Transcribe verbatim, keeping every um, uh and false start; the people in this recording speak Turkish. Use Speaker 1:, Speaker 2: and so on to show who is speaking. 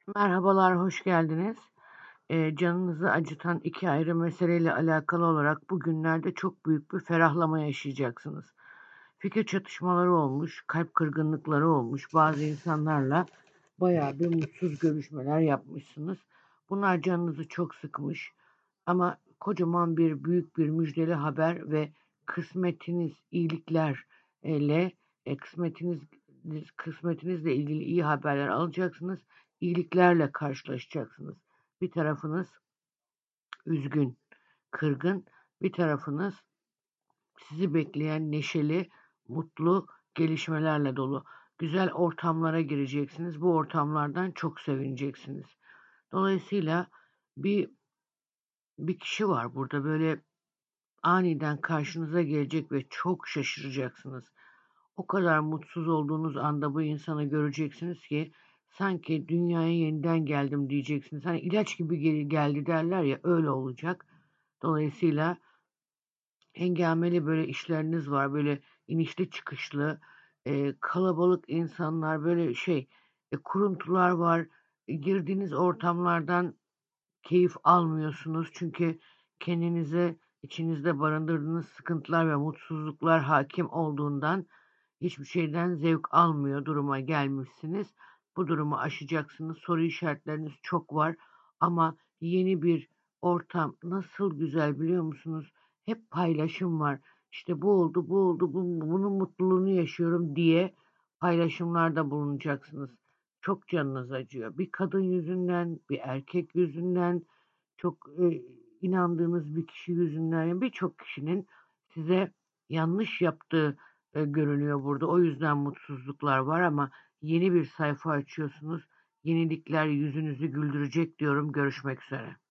Speaker 1: Merhabalar, hoş geldiniz. Eee, canınızı acıtan iki ayrı meseleyle alakalı olarak bugünlerde çok büyük bir ferahlama yaşayacaksınız. Fikir çatışmaları olmuş, kalp kırgınlıkları olmuş, bazı insanlarla bayağı bir mutsuz görüşmeler yapmışsınız. Bunlar canınızı çok sıkmış ama kocaman bir büyük bir müjdeli haber ve kısmetiniz iyiliklerle e, kısmetiniz kısmetinizle ilgili iyi haberler alacaksınız. İyiliklerle karşılaşacaksınız. Bir tarafınız üzgün, kırgın, bir tarafınız sizi bekleyen neşeli, mutlu gelişmelerle dolu. Güzel ortamlara gireceksiniz. Bu ortamlardan çok sevineceksiniz. Dolayısıyla bir bir kişi var burada böyle aniden karşınıza gelecek ve çok şaşıracaksınız. O kadar mutsuz olduğunuz anda bu insanı göreceksiniz ki sanki dünyaya yeniden geldim diyeceksiniz. Hani ilaç gibi gel- geldi derler ya, öyle olacak. Dolayısıyla hengameli böyle işleriniz var. Böyle inişli çıkışlı, e, kalabalık insanlar, böyle şey, e, kuruntular var. E, girdiğiniz ortamlardan keyif almıyorsunuz. Çünkü kendinize içinizde barındırdığınız sıkıntılar ve mutsuzluklar hakim olduğundan hiçbir şeyden zevk almıyor duruma gelmişsiniz. Bu durumu aşacaksınız. Soru işaretleriniz çok var ama yeni bir ortam nasıl güzel biliyor musunuz? Hep paylaşım var. İşte bu oldu, bu oldu, bu, bunun mutluluğunu yaşıyorum diye paylaşımlarda bulunacaksınız. Çok canınız acıyor. Bir kadın yüzünden, bir erkek yüzünden, çok e, inandığınız bir kişi yüzünden, yani birçok kişinin size yanlış yaptığı e, görünüyor burada. O yüzden mutsuzluklar var ama yeni bir sayfa açıyorsunuz. Yenilikler yüzünüzü güldürecek diyorum. Görüşmek üzere.